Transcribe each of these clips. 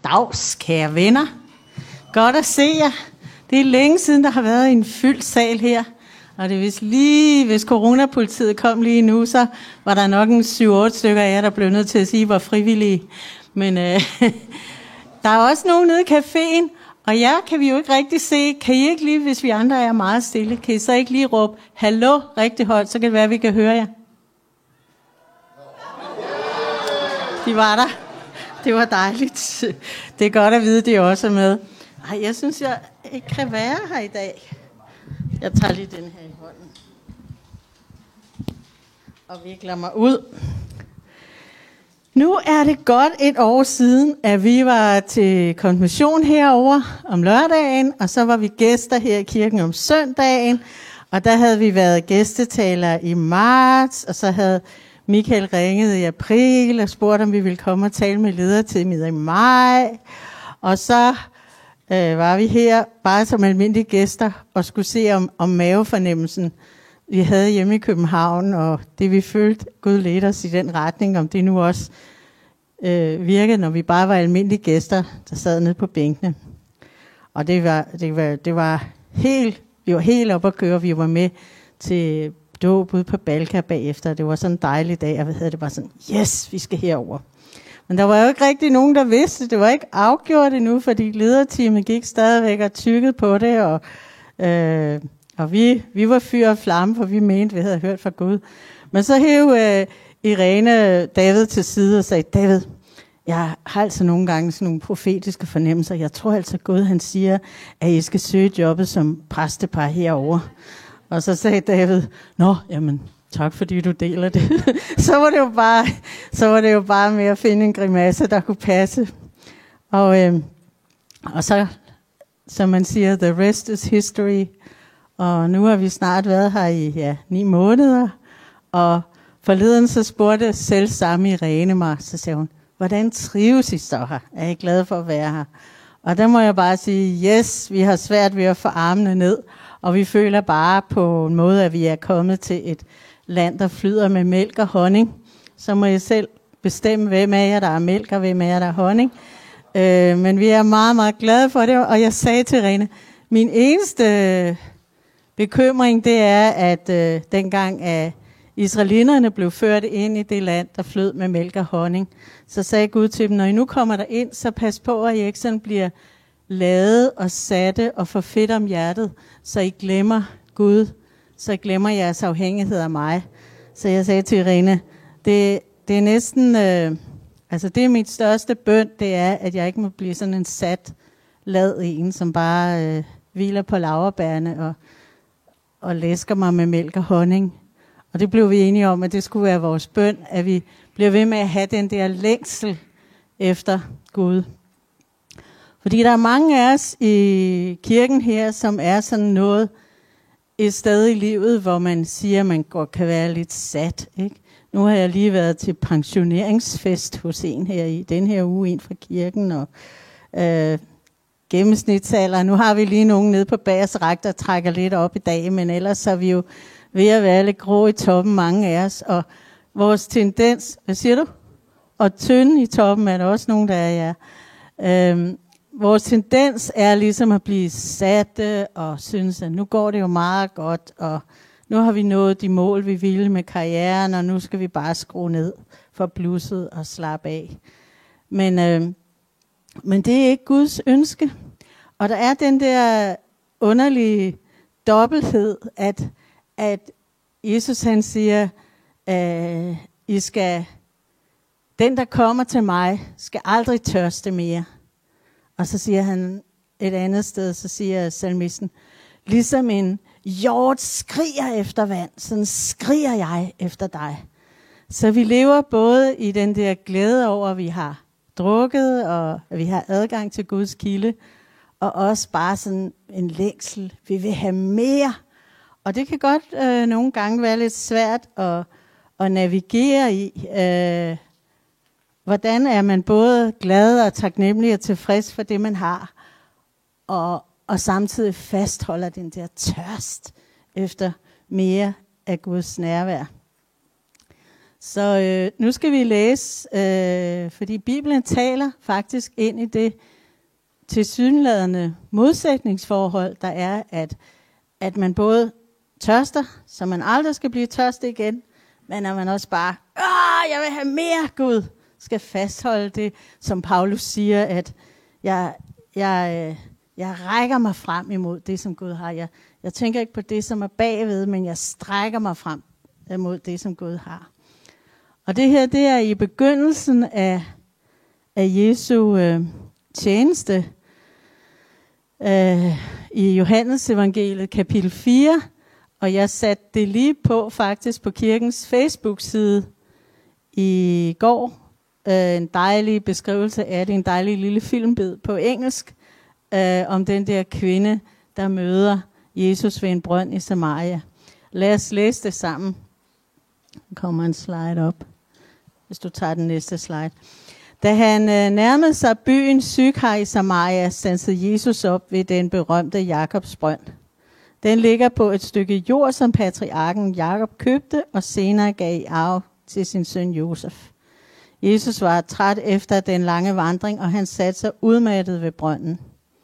Dags, kære venner. Godt at se jer. Det er længe siden, der har været en fyldt sal her. Og det er vist lige, hvis coronapolitiet kom lige nu, så var der nok en 7-8 stykker af jer, der blev nødt til at sige, at I var frivillige. Men der er også nogen nede i caféen, og jer kan vi jo ikke rigtig se. Kan I ikke lige, hvis vi andre er meget stille, kan I så ikke lige råbe hallo rigtig højt, så kan det være, at vi kan høre jer. De var der. Det var dejligt. Det er godt at vide, at de også er med. Ej, jeg synes, jeg ikke kan være her i dag. Jeg tager lige den her i hånden. Og vikler mig ud. Nu er det godt et år siden, at vi var til konfirmation herover om lørdagen, og så var vi gæster her i kirken om søndagen, og der havde vi været gæstetalere i marts, og så havde Michael ringet i april og spurgte, om vi ville komme og tale med lederteamet i maj, og så var vi her bare som almindelige gæster og skulle se om mavefornemmelsen, vi havde hjemme i København, og det vi følte, Gud ledte os i den retning, om det nu også virkede, når vi bare var almindelige gæster, der sad nede på bænkene. Og det var helt, vi var helt op at køre, vi var med til dåb ude på Balka bagefter. Det var sådan en dejlig dag, og det var sådan, yes, vi skal herover. Men der var jo ikke rigtig nogen, der vidste. Det var ikke afgjort endnu, fordi lederteamet gik stadigvæk og tykkede på det, og vi var fyr og flamme, for vi mente, vi havde hørt fra Gud. Men så hæv Irene David til side og sagde, David, jeg har altså nogle gange sådan nogle profetiske fornemmelser. Jeg tror altså Gud, han siger, at I skal søge jobbet som præstepar herovre. Og så sagde David, nå, jamen, tak fordi du deler det. så var det jo bare med at finde en grimasse, der kunne passe. Og så, som man siger, the rest is history. Og nu har vi snart været her i 9 måneder. Og forleden så spurgte selv samme Irene mig, så sagde hun, hvordan trives I så her? Er I glade for at være her? Og der må jeg bare sige, yes, vi har svært ved at få armene ned. Og vi føler bare på en måde, at vi er kommet til et land, der flyder med mælk og honning. Så må jeg selv bestemme, hvem af jer, der er mælk, og hvem af jer, der er honning. Men vi er meget, meget glade for det. Og jeg sagde til Irene, min eneste bekymring, det er, at dengang israelitterne blev ført ind i det land, der flød med mælk og honning, så sagde Gud til dem, når I nu kommer der ind, så pas på, at I ikke sådan bliver ladet og satte og får fedt om hjertet, så I glemmer Gud, så I glemmer jeres afhængighed af mig. Så jeg sagde til Irene, det er næsten, det er mit største bøn, det er, at jeg ikke må blive sådan en sat lad en, som bare hviler på laurbærne og læsker mig med mælk og honning. Og det blev vi enige om, at det skulle være vores bøn, at vi bliver ved med at have den der længsel efter Gud. Fordi der er mange af os i kirken her, som er sådan noget et sted i livet, hvor man siger, at man godt kan være lidt sat. Ikke? Nu har jeg lige været til pensioneringsfest hos en her i den her uge, en fra kirken, og gennemsnitsalder. Nu har vi lige nogen nede på bagerste række, der trækker lidt op i dag, men ellers er vi jo ved at være lidt grå i toppen, mange af os. Og vores tendens, hvad siger du? Og tynde i toppen er der også nogen, der er, ja. Vores tendens er ligesom at blive satte og synes, at nu går det jo meget godt, og nu har vi nået de mål, vi ville med karrieren, og nu skal vi bare skrue ned for blusset og slappe af. Men det er ikke Guds ønske. Og der er den der underlige dobbelthed, at Jesus han siger, den der kommer til mig, skal aldrig tørste mere. Og så siger han et andet sted, så siger salmisten, ligesom en hjort skriger efter vand, sådan skriger jeg efter dig. Så vi lever både i den der glæde over, at vi har drukket, og at vi har adgang til Guds kilde, og også bare sådan en længsel. Vi vil have mere. Og det kan godt nogle gange være lidt svært at navigere i. Hvordan er man både glad og taknemmelig og tilfreds for det, man har, og samtidig fastholder den der tørst efter mere af Guds nærvær. Så nu skal vi læse, fordi Bibelen taler faktisk ind i det tilsyneladende modsætningsforhold, der er, at man både tørster, så man aldrig skal blive tørstig igen, men at man også bare, jeg vil have mere, Gud, skal fastholde det, som Paulus siger, at jeg rækker mig frem imod det, som Gud har. Jeg tænker ikke på det, som er bagved, men jeg strækker mig frem imod det, som Gud har. Og det her, det er i begyndelsen af Jesu tjeneste i Johannes evangeliet kapitel 4. Og jeg satte det lige på faktisk på kirkens Facebook-side i går. En dejlig beskrivelse af det, en dejlig lille filmbid på engelsk, om den der kvinde, der møder Jesus ved en brønd i Samaria. Lad os læse det sammen. Der kommer en slide op, hvis du tager den næste slide. Da han nærmede sig byen Sykhar i Samaria, standsede Jesus op ved den berømte Jakobs brønd. Den ligger på et stykke jord, som patriarken Jakob købte og senere gav i arv til sin søn Josef. Jesus var træt efter den lange vandring, og han satte sig udmattet ved brønden.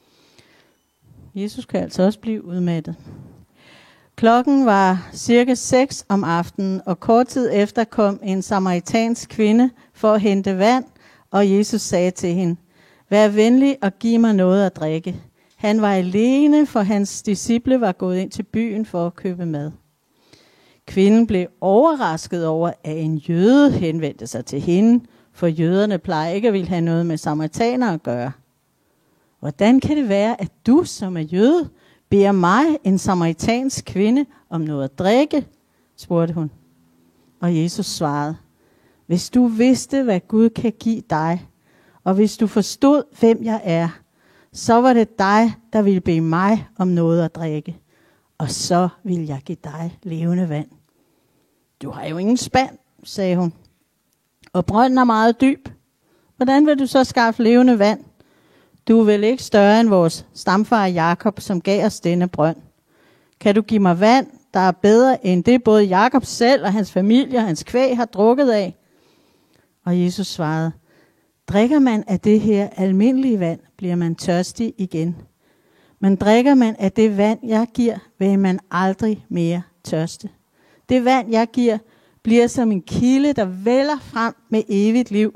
Jesus kan altså også blive udmattet. Klokken var cirka 6 om aftenen, og kort tid efter kom en samaritansk kvinde for at hente vand, og Jesus sagde til hende, vær venlig og giv mig noget at drikke. Han var alene, for hans disciple var gået ind til byen for at købe mad. Kvinden blev overrasket over, at en jøde henvendte sig til hende, for jøderne plejer ikke at ville have noget med samaritanere at gøre. Hvordan kan det være, at du, som er jøde, beder mig, en samaritansk kvinde, om noget at drikke? Spurgte hun. Og Jesus svarede, hvis du vidste, hvad Gud kan give dig, og hvis du forstod, hvem jeg er, så var det dig, der ville bede mig om noget at drikke, og så vil jeg give dig levende vand. Du har jo ingen spand, sagde hun, og brønden er meget dyb. Hvordan vil du så skaffe levende vand? Du er vel ikke større end vores stamfar Jakob, som gav os denne brønd. Kan du give mig vand, der er bedre end det både Jakob selv og hans familie og hans kvæg har drukket af? Og Jesus svarede, drikker man af det her almindelige vand, bliver man tørstig igen. Men drikker man af det vand, jeg giver, vil man aldrig mere tørste. Det vand, jeg giver, bliver som en kilde, der vælder frem med evigt liv.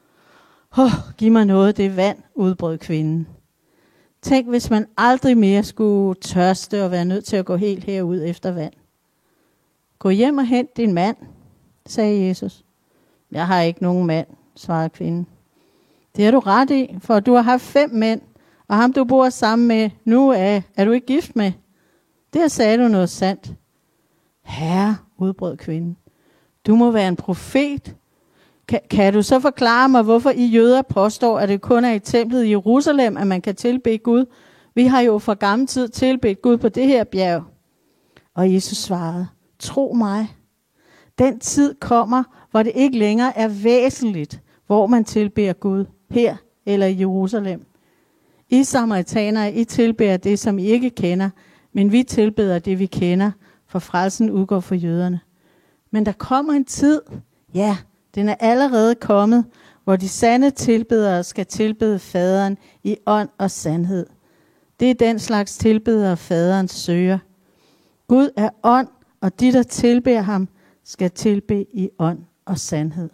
Giv mig noget af det vand, udbrød kvinden. Tænk, hvis man aldrig mere skulle tørste og være nødt til at gå helt herud efter vand. Gå hjem og hent din mand, sagde Jesus. Jeg har ikke nogen mand, svarede kvinden. Det har du ret i, for du har haft 5 mænd, og ham du bor sammen med nu er du ikke gift med. Der sagde du noget sandt. Herre, udbrød kvinden, du må være en profet. Kan du så forklare mig, hvorfor I jøder påstår, at det kun er i templet i Jerusalem, at man kan tilbede Gud? Vi har jo fra gammel tid tilbedt Gud på det her bjerg. Og Jesus svarede, tro mig, den tid kommer, hvor det ikke længere er væsentligt, hvor man tilbeder Gud, her eller i Jerusalem. I samaritanere, I tilbeder det, som I ikke kender, men vi tilbeder det, vi kender, for frelsen udgår for jøderne. Men der kommer en tid, ja, den er allerede kommet, hvor de sande tilbedere skal tilbede faderen i ånd og sandhed. Det er den slags tilbedere, faderen søger. Gud er ånd, og de, der tilbeder ham, skal tilbede i ånd og sandhed.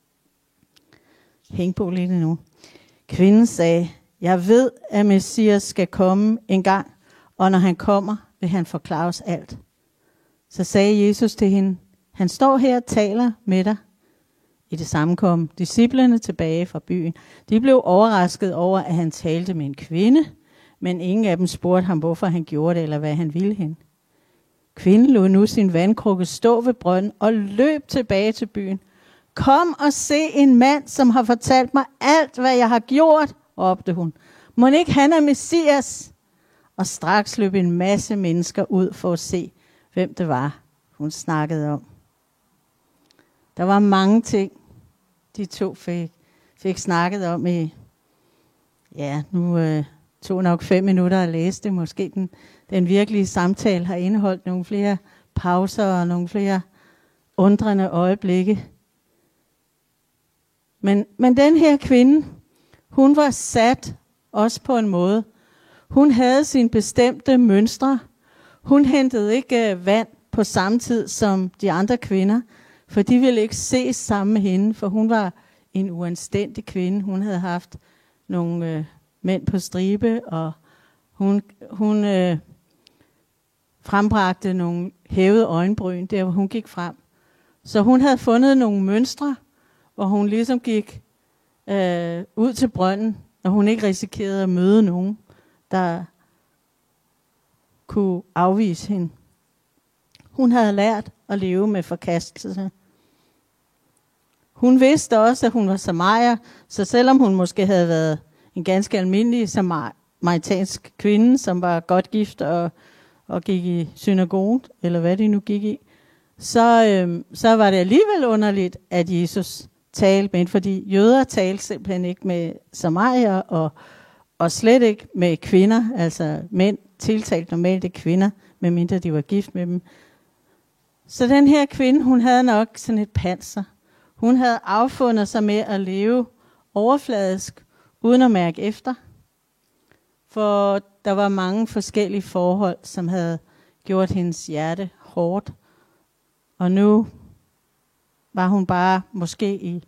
Hæng på lidt nu. Kvinden sagde, jeg ved, at Messias skal komme en gang, og når han kommer, vil han forklare os alt. Så sagde Jesus til hende, han står her og taler med dig. I det samme kom disciplene tilbage fra byen. De blev overrasket over, at han talte med en kvinde, men ingen af dem spurgte ham, hvorfor han gjorde det, eller hvad han ville hende. Kvinden lod nu sin vandkrukke stå ved brønden og løb tilbage til byen. Kom og se en mand, som har fortalt mig alt, hvad jeg har gjort, råbte hun. Må ikke han er Messias? Og straks løb en masse mennesker ud for at se, hvem det var, hun snakkede om. Der var mange ting, de to fik snakket om i, nu tog nok 5 minutter at læse det. Måske den virkelige samtale har indeholdt nogle flere pauser og nogle flere undrende øjeblikke. Men den her kvinde, hun var sat også på en måde. Hun havde sine bestemte mønstre. Hun hentede ikke vand på samme tid som de andre kvinder, for de ville ikke ses sammen med hende, for hun var en uanstændig kvinde. Hun havde haft nogle mænd på stribe, og hun frembragte nogle hævede øjenbryn, der hvor hun gik frem. Så hun havde fundet nogle mønstre, hvor hun ligesom gik ud til brønden, og hun ikke risikerede at møde nogen, der kunne afvise hende. Hun havde lært at leve med forkastelse. Hun vidste også, at hun var samarier, så selvom hun måske havde været en ganske almindelig samaritansk kvinde, som var godt gift og gik i synagogen, eller hvad de nu gik i, så var det alligevel underligt, at Jesus talte med hende, fordi jøder talte simpelthen ikke med samarier, og slet ikke med kvinder, altså mænd tiltalte normalt det kvinder, medmindre de var gift med dem. Så den her kvinde, hun havde nok sådan et panser. Hun havde affundet sig med at leve overfladisk, uden at mærke efter. For der var mange forskellige forhold, som havde gjort hendes hjerte hårdt. Og nu var hun bare måske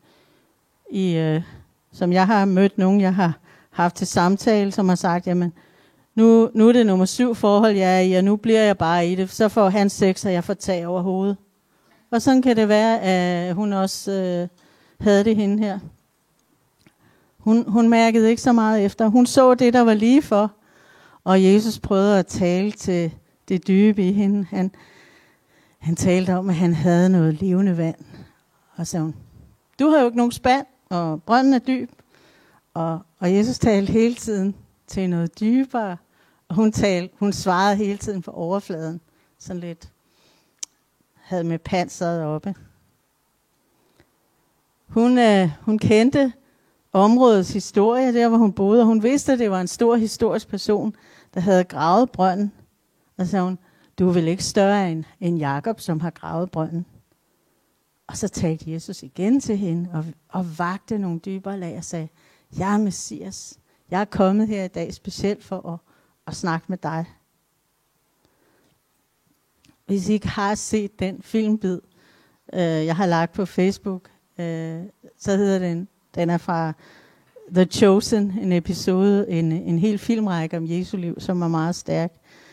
som jeg har mødt nogen, jeg har haft til samtale, som har sagt, jamen, nu er det nummer 7 forhold, jeg er i, og nu bliver jeg bare i det. Så får han sex, og jeg får tag over hovedet. Og sådan kan det være, at hun også havde det hende her. Hun mærkede ikke så meget efter. Hun så det, der var lige for. Og Jesus prøvede at tale til det dybe i hende. Han talte om, at han havde noget levende vand. Og så sagde hun, du har jo ikke nogen spand, og brønden er dyb. Og Jesus talte hele tiden til noget dybere. Og hun svarede hele tiden på overfladen. Sådan lidt havde med panseret oppe. Hun kendte områdets historie, der hvor hun boede, og hun vidste, at det var en stor historisk person, der havde gravet brønden. Og så sagde hun, du er vel ikke større end Jakob, som har gravet brønden. Og så talte Jesus igen til hende, og vagte nogle dybere lag og sagde, jeg er Messias. Jeg er kommet her i dag specielt for at snakke med dig. Hvis I ikke har set den filmbid, jeg har lagt på Facebook, så hedder den er fra The Chosen, en episode, en hel filmrække om Jesu liv, som er meget stærk.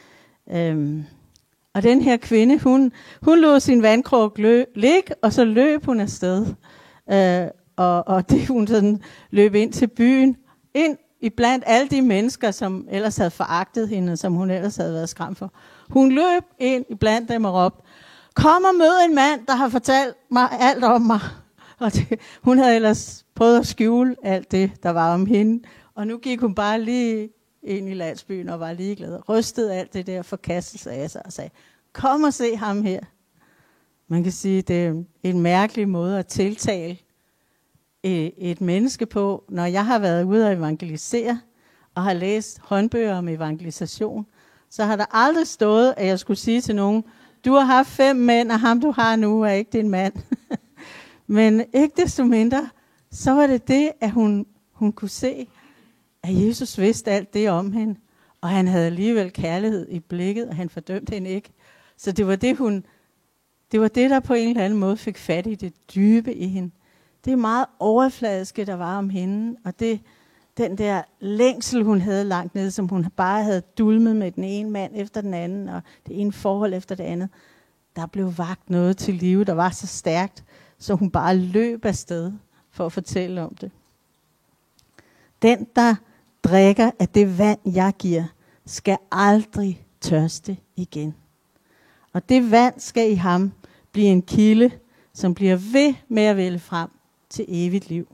Og den her kvinde, hun lod sin vandkrog ligge, og så løb hun afsted. Og det hun sådan løb ind til byen, ind iblandt alle de mennesker, som ellers havde foragtet hende, som hun ellers havde været skræmt for. Hun løb ind iblandt dem og råbte, kom og mød en mand, der har fortalt mig alt om mig. Og hun havde ellers prøvet at skjule alt det, der var om hende. Og nu gik hun bare lige ind i landsbyen og var ligeglad. Rystede alt det der forkastelse af sig og sagde, kom og se ham her. Man kan sige, det er en mærkelig måde at tiltale et menneske på. Når jeg har været ude at evangelisere og har læst håndbøger om evangelisation, så har der aldrig stået, at jeg skulle sige til nogen, du har haft 5 mænd, og ham du har nu er ikke din mand. Men ikke desto mindre, så var det, at hun kunne se, at Jesus vidste alt det om hende, og han havde alligevel kærlighed i blikket, og han fordømte hende ikke. Så det var det, der på en eller anden måde fik fat i det dybe i hende. Det er meget overfladiske, der var om hende, og den der længsel, hun havde langt nede, som hun bare havde dulmet med den ene mand efter den anden, og det ene forhold efter det andet. Der blev vakt noget til live, der var så stærkt, så hun bare løb afsted for at fortælle om det. Den, der drikker af det vand, jeg giver, skal aldrig tørste igen. Og det vand skal i ham blive en kilde, som bliver ved med at vælge frem til evigt liv.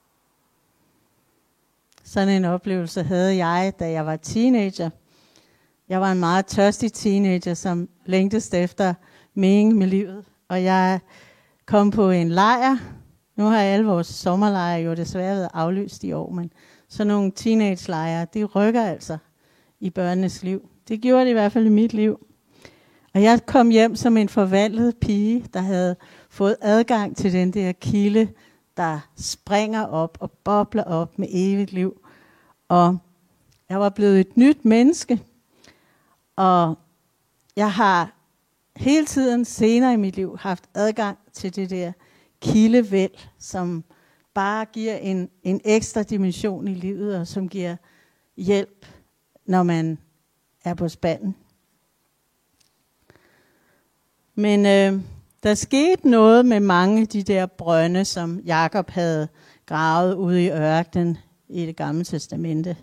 Sådan en oplevelse havde jeg, da jeg var teenager. Jeg var en meget tørstig teenager, som længtes efter mening med livet. Og jeg kom på en lejr. Nu har alle vores sommerlejre jo desværre været aflyst i år, men sådan nogle teenage-lejre, de rykker altså i børnenes liv. Det gjorde det i hvert fald i mit liv. Og jeg kom hjem som en forvandlet pige, der havde fået adgang til den der kilde, der springer op og bobler op med evigt liv. Og jeg var blevet et nyt menneske, og jeg har hele tiden senere i mit liv haft adgang til det der kildevæld, som bare giver en ekstra dimension i livet, og som giver hjælp, når man er på spanden. Men der skete noget med mange af de der brønde, som Jakob havde gravet ude i ørkenen i Det Gamle Testamente.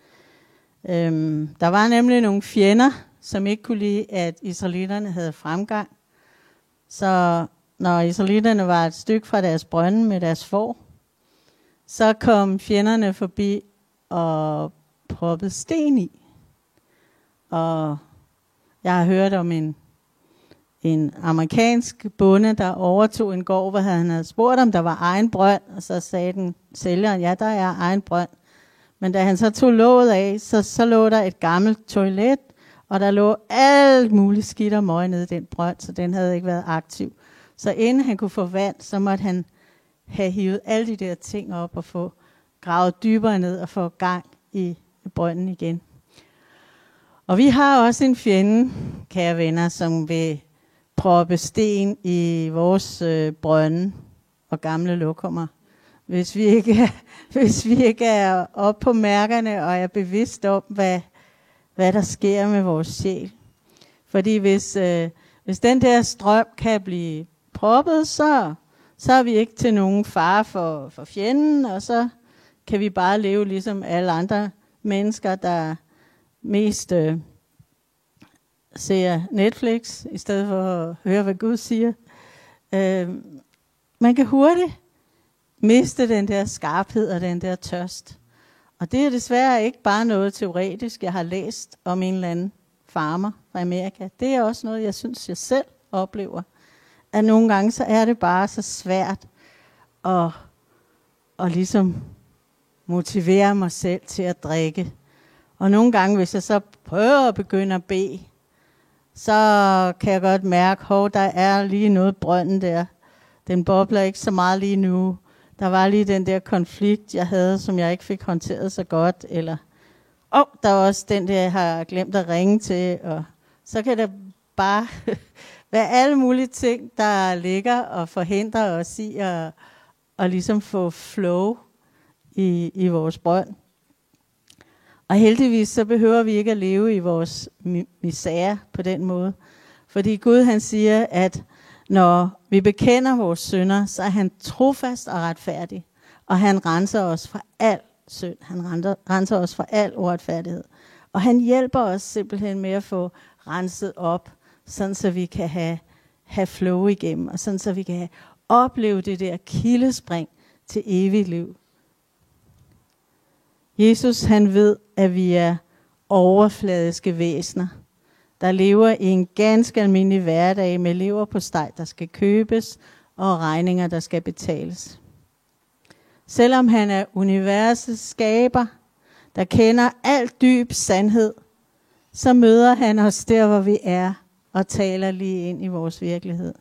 Der var nemlig nogle fjender, som ikke kunne lide, at israelitterne havde fremgang. Så når israelitterne var et stykke fra deres brønde med deres får, så kom fjenderne forbi og proppede sten i. Og jeg har hørt om en amerikansk bonde, der overtog en gård, hvor han havde spurgt, om der var egen brønd, og så sagde den sælgeren, ja, der er egen brønd. Men da han så tog låget af, så lå der et gammelt toilet, og der lå alt muligt skidt og møg nede i den brønd, så den havde ikke været aktiv. Så inden han kunne få vand, så måtte han have hivet alle de der ting op og få gravet dybere ned og få gang i brønden igen. Og vi har også en fjende, kære venner, som vil proppe sten i vores brønde og gamle lokummer. Hvis vi ikke er oppe på mærkerne og er bevidst om, hvad der sker med vores sjæl. Fordi hvis den der strøm kan blive proppet, så er vi ikke til nogen fare for fjenden, og så kan vi bare leve ligesom alle andre mennesker, der mest ser Netflix, i stedet for at høre, hvad Gud siger. Man kan hurtigt miste den der skarphed og den der tørst. Og det er desværre ikke bare noget teoretisk, jeg har læst om en eller anden farmer fra Amerika. Det er også noget, jeg synes, jeg selv oplever. At nogle gange, så er det bare så svært at ligesom motivere mig selv til at drikke. Og nogle gange, hvis jeg så prøver at begynde at bede, så kan jeg godt mærke, at der er lige noget brønden der. Den bobler ikke så meget lige nu. Der var lige den der konflikt, jeg havde, som jeg ikke fik håndteret så godt. Eller, der var også den der, jeg har glemt at ringe til. Og så kan det bare være alle mulige ting, der ligger og forhindrer os i at ligesom få flow i vores brønd. Og heldigvis så behøver vi ikke at leve i vores misære på den måde. Fordi Gud han siger, at når vi bekender vores synder, så er han trofast og retfærdig. Og han renser os fra al synd. Han renser os fra al uretfærdighed. Og han hjælper os simpelthen med at få renset op, sådan så vi kan have flow igennem. Og sådan så vi kan opleve det der kildespring til evigt liv. Jesus han ved, at vi er overfladiske væsener, der lever i en ganske almindelig hverdag med leverpostej, der skal købes, og regninger, der skal betales. Selvom han er universets skaber, der kender al dyb sandhed, så møder han os der, hvor vi er, og taler lige ind i vores virkelighed.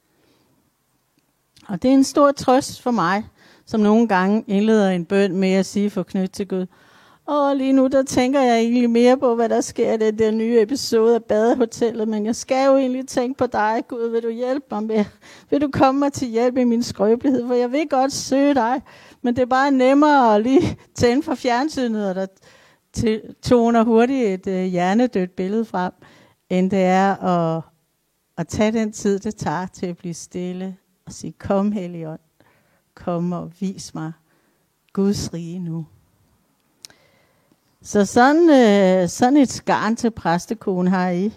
Og det er en stor trøst for mig, som nogle gange indleder en bøn med at sige for knyt til Gud. Og lige nu, der tænker jeg egentlig mere på, hvad der sker i den der nye episode af Badehotellet. Men jeg skal jo egentlig tænke på dig, Gud. Vil du hjælpe mig med? Vil du komme mig til hjælp i min skrøbelighed? For jeg vil godt søge dig. Men det er bare nemmere at lige tænde for fjernsynet, og der toner hurtigt et hjernedødt billede frem, end det er at tage den tid, det tager til at blive stille og sige, kom Helligånd, kom og vis mig Guds rige nu. Så sådan et skarn til præstekone har I.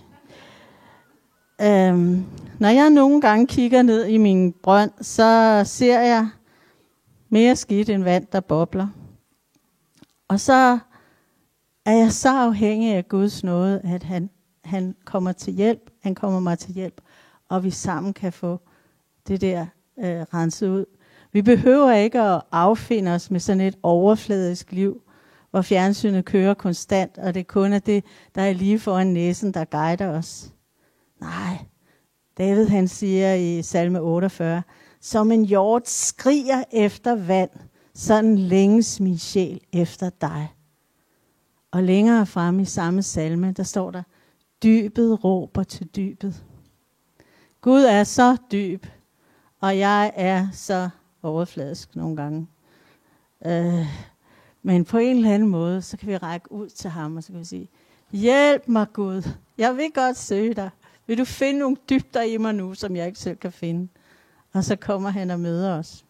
Når jeg nogle gange kigger ned i min brønd, så ser jeg mere skidt end vand, der bobler. Og så er jeg så afhængig af Guds nåde, at han kommer til hjælp. Han kommer mig til hjælp, og vi sammen kan få det der renset ud. Vi behøver ikke at affinde os med sådan et overfladisk liv, hvor fjernsynet kører konstant, og det kun er det, der er lige foran næsen, der guider os. Nej, David han siger i salme 48, Som en hjort skriger efter vand, sådan længes min sjæl efter dig. Og længere frem i samme salme, der står der, dybet råber til dybet. Gud er så dyb, og jeg er så overfladisk nogle gange. Men på en eller anden måde, så kan vi række ud til ham, og så kan vi sige, hjælp mig Gud, jeg vil godt søge dig. Vil du finde nogle dybder i mig nu, som jeg ikke selv kan finde? Og så kommer han og møder os.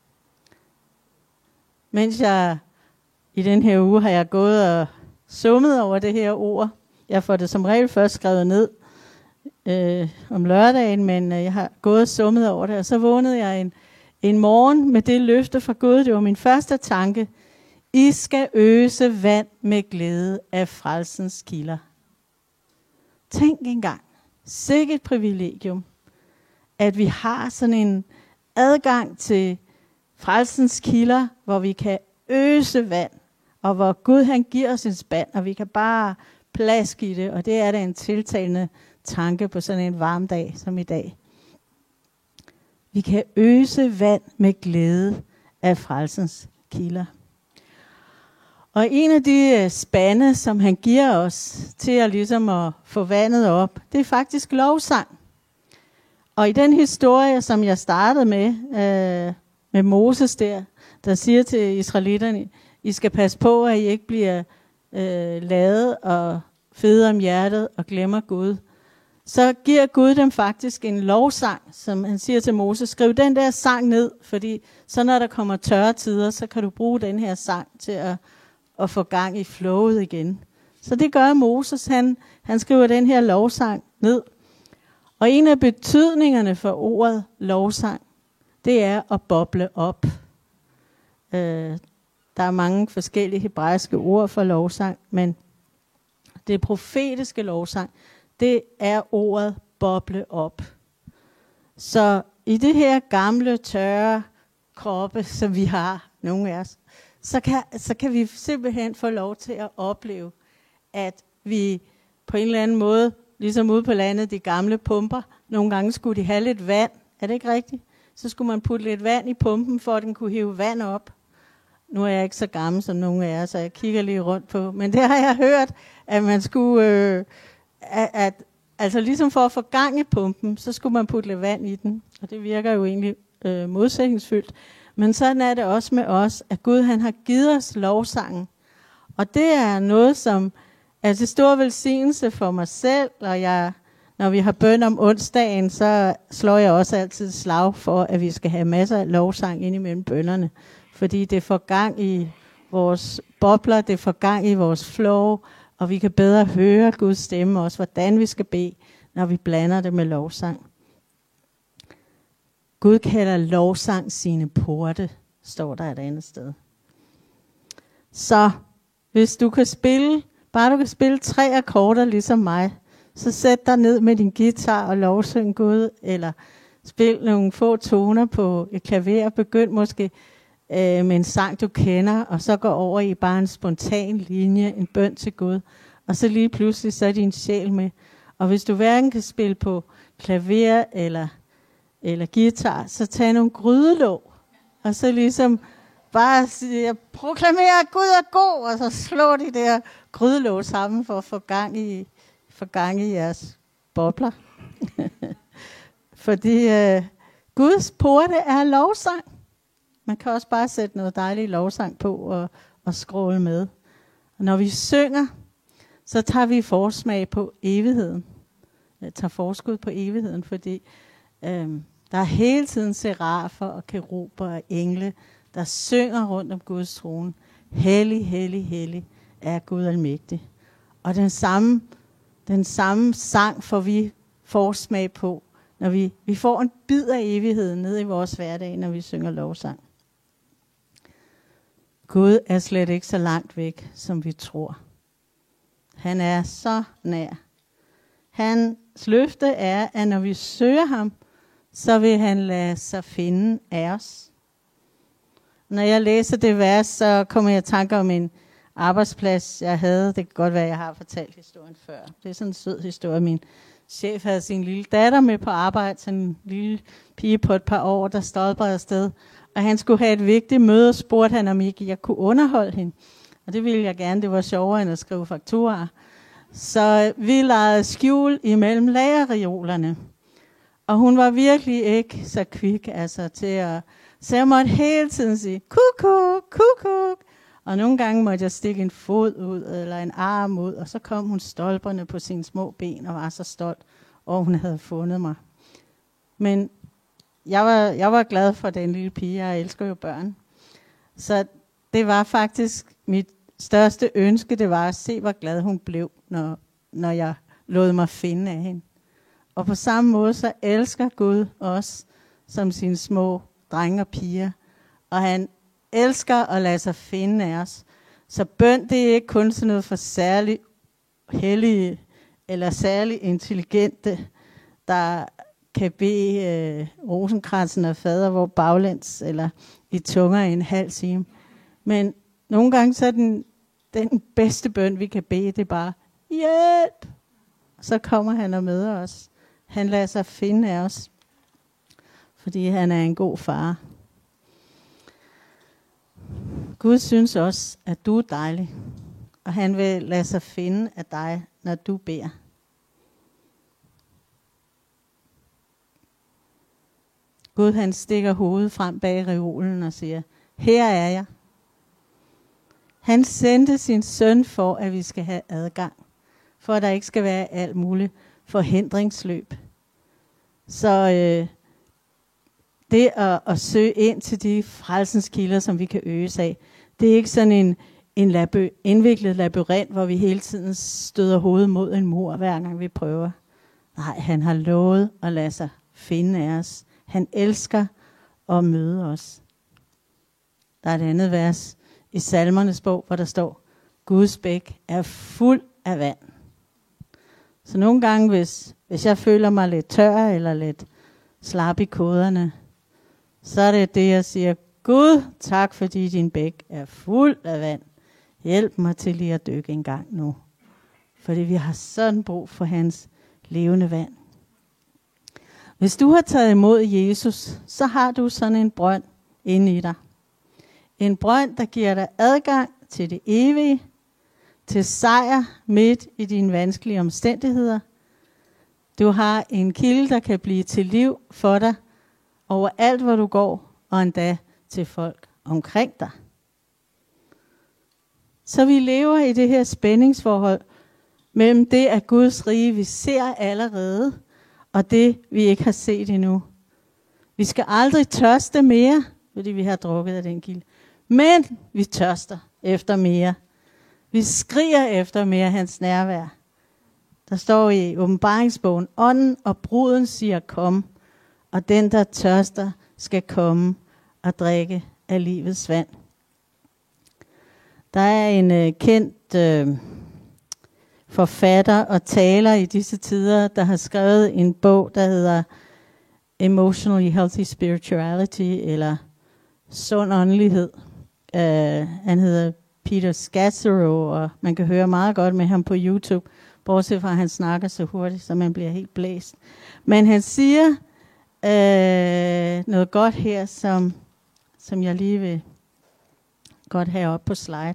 Mens jeg i den her uge har jeg gået og summet over det her ord. Jeg får det som regel først skrevet ned om lørdagen, men jeg har gået og summet over det. Og så vågnede jeg en morgen med det løfte fra Gud. Det var min første tanke. I skal øse vand med glæde af frelsens kilder. Tænk engang. Sikkert privilegium, at vi har sådan en adgang til frelsens kilder, hvor vi kan øse vand, og hvor Gud han giver os en spand, og vi kan bare plaske i det, og det er da en tiltalende tanke på sådan en varm dag som i dag. Vi kan øse vand med glæde af frelsens kilder. Og en af de spande, som han giver os til at få vandet op, det er faktisk lovsang. Og i den historie, som jeg startede med Moses der siger til israelitterne, I skal passe på, at I ikke bliver ladet og fede om hjertet og glemmer Gud. Så giver Gud dem faktisk en lovsang, som han siger til Moses, skriv den der sang ned, fordi så når der kommer tørre tider, så kan du bruge den her sang til at få gang i flowet igen. Så det gør Moses, han skriver den her lovsang ned. Og en af betydningerne for ordet lovsang, det er at boble op. Der er mange forskellige hebraiske ord for lovsang, men det profetiske lovsang, det er ordet boble op. Så i det her gamle, tørre kroppe, som vi har, nogle af os, så kan vi simpelthen få lov til at opleve, at vi på en eller anden måde, ligesom ude på landet, de gamle pumper, nogle gange skulle de have lidt vand. Er det ikke rigtigt? Så skulle man putte lidt vand i pumpen, for at den kunne hive vand op. Nu er jeg ikke så gammel som nogle af jer, så jeg kigger lige rundt på. Men det har jeg hørt, at man skulle, altså ligesom for at få gang i pumpen, så skulle man putte lidt vand i den. Og det virker jo egentlig modsætningsfyldt. Men sådan er det også med os, at Gud han har givet os lovsangen. Og det er noget, som er til stor velsignelse for mig selv. Og når vi har bøn om onsdagen, så slår jeg også altid slag for, at vi skal have masser af lovsang ind imellem bønnerne. Fordi det får gang i vores bobler, det får gang i vores flow, og vi kan bedre høre Guds stemme også, hvordan vi skal bede, når vi blander det med lovsang. Gud kalder lovsang sine porte, står der et andet sted. Så hvis du kan spille, bare du kan spille 3 akkorder ligesom mig, så sæt dig ned med din guitar og lovsyng Gud, eller spil nogle få toner på et klaver, begynd måske med en sang du kender, og så gå over i bare en spontan linje, en bøn til Gud, og så lige pludselig så er din sjæl med. Og hvis du hverken kan spille på klaver eller guitar, så tag nogle grydelåg, og så ligesom bare sige, proklamer Gud er god, og så slå de der grydelåg sammen for at få gang i jeres bobler. Fordi Guds porte er lovsang. Man kan også bare sætte noget dejlig lovsang på og scrolle med. Og når vi synger, så tager vi forsmag på evigheden. Jeg tager forskud på evigheden, fordi der er hele tiden serafer og keruber og engle, der synger rundt om Guds trone. Hellig, hellig, hellig er Gud almægtig. Og den samme sang får vi forsmag på, når vi får en bid af evigheden ned i vores hverdag, når vi synger lovsang. Gud er slet ikke så langt væk, som vi tror. Han er så nær. Hans løfte er, at når vi søger ham, så vil han lade sig finde af os. Når jeg læser det vers, så kommer jeg i tanke om en arbejdsplads, jeg havde. Det kan godt være, jeg har fortalt historien før. Det er sådan en sød historie. Min chef havde sin lille datter med på arbejde, sådan en lille pige på et par år, der stolprede afsted. Og han skulle have et vigtigt møde, og spurgte han, om ikke jeg kunne underholde hende. Og det ville jeg gerne, det var sjovere end at skrive fakturer. Så vi legede skjul imellem lagerreolerne. Og hun var virkelig ikke så kvik, altså til at... Så jeg måtte hele tiden sige, kukuk, kukuk. Og nogle gange måtte jeg stikke en fod ud, eller en arm ud, og så kom hun stolperne på sine små ben, og var så stolt, og hun havde fundet mig. Men jeg var glad for den lille pige, jeg elsker jo børn. Så det var faktisk mit største ønske, det var at se, hvor glad hun blev, når jeg lod mig finde af hende. Og på samme måde, så elsker Gud os som sine små drenge og piger. Og han elsker at lade sig finde af os. Så bøn, det er ikke kun sådan noget for særlig hellige eller særlig intelligente, der kan bede rosenkransen og fader vor baglæns eller i tunger i en halv time. Men nogle gange så er den bedste bøn, vi kan bede, det er bare hjælp. Så kommer han og møder os. Han lader sig finde af os, fordi han er en god far. Gud synes også, at du er dejlig, og han vil lade sig finde af dig, når du beder. Gud, han stikker hovedet frem bag reolen og siger, her er jeg. Han sendte sin søn for, at vi skal have adgang, for at der ikke skal være alt muligt forhindringsløb. Så det at søge ind til de frelsens kilder, som vi kan øges af, det er ikke sådan en indviklet labyrint, hvor vi hele tiden støder hovedet mod en mur, hver gang vi prøver. Nej, han har lovet at lade sig finde af os. Han elsker at møde os. Der er et andet vers i Salmernes bog, hvor der står, Guds bæk er fuld af vand. Så nogle gange, hvis jeg føler mig lidt tør eller lidt slap i koderne, så er det, jeg siger, Gud, tak fordi din bæk er fuld af vand. Hjælp mig til lige at dykke en gang nu. Fordi vi har sådan brug for hans levende vand. Hvis du har taget imod Jesus, så har du sådan en brønd inde i dig. En brønd, der giver dig adgang til det evige, til sejr midt i dine vanskelige omstændigheder. Du har en kilde, der kan blive til liv for dig overalt, hvor du går, og endda til folk omkring dig. Så vi lever i det her spændingsforhold mellem det af Guds rige, vi ser allerede, og det, vi ikke har set endnu. Vi skal aldrig tørste mere, fordi vi har drukket af den kilde. Men vi tørster efter mere. Vi skriger efter mere af hans nærvær. Der står i åbenbaringsbogen, ånden og bruden siger kom, og den, der tørster, skal komme og drikke af livets vand. Der er en kendt forfatter og taler i disse tider, der har skrevet en bog, der hedder Emotionally Healthy Spirituality, eller Sund Åndelighed. Han hedder Peter Scazzaro, og man kan høre meget godt med ham på YouTube, bortset fra at han snakker så hurtigt, så man bliver helt blæst. Men han siger noget godt her, som jeg lige vil godt have op på slide.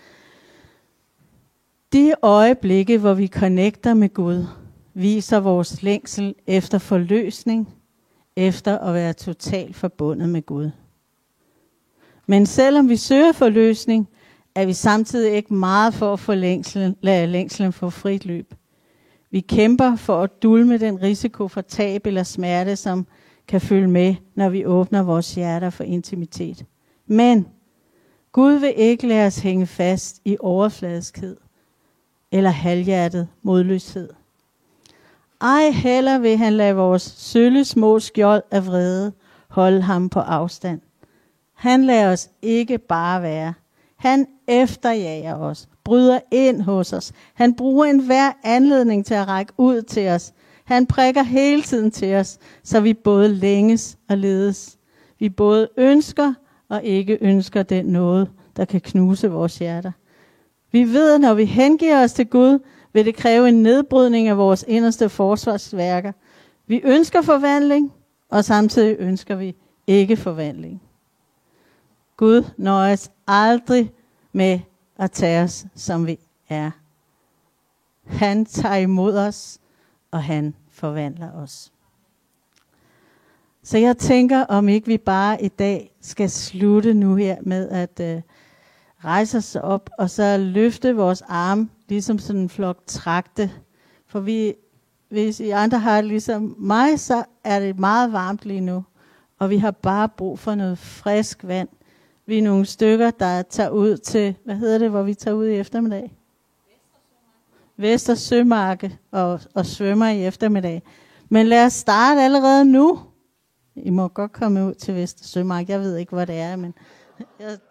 De øjeblikke, hvor vi connecter med Gud, viser vores længsel efter forløsning, efter at være totalt forbundet med Gud. Men selvom vi søger forløsning, er vi samtidig ikke meget for at få lade længslen få frit løb. Vi kæmper for at dulme den risiko for tab eller smerte, som kan følge med, når vi åbner vores hjerter for intimitet. Men Gud vil ikke lade os hænge fast i overfladiskhed eller halvhjertet modløshed. Ej heller vil han lade vores sølle små skjold af vrede holde ham på afstand. Han lader os ikke bare være. Han efterjager os, bryder ind hos os. Han bruger enhver anledning til at række ud til os. Han prikker hele tiden til os, så vi både længes og ledes. Vi både ønsker og ikke ønsker den noget, der kan knuse vores hjerter. Vi ved, at når vi hengiver os til Gud, vil det kræve en nedbrydning af vores inderste forsvarsværker. Vi ønsker forvandling, og samtidig ønsker vi ikke forvandling. Gud nøjes aldrig med at tage os, som vi er. Han tager imod os, og han forvandler os. Så jeg tænker, om ikke vi bare i dag skal slutte nu her med at rejse os op, og så løfte vores arme, ligesom sådan en flok tragte. For hvis I andre har det ligesom mig, så er det meget varmt lige nu, og vi har bare brug for noget frisk vand. Vi er nogle stykker, der tager ud til, hvor vi tager ud i eftermiddag? Vester Sømarke og svømmer i eftermiddag. Men lad os starte allerede nu. I må godt komme ud til Vester Sømarke. Jeg ved ikke, hvor det er, men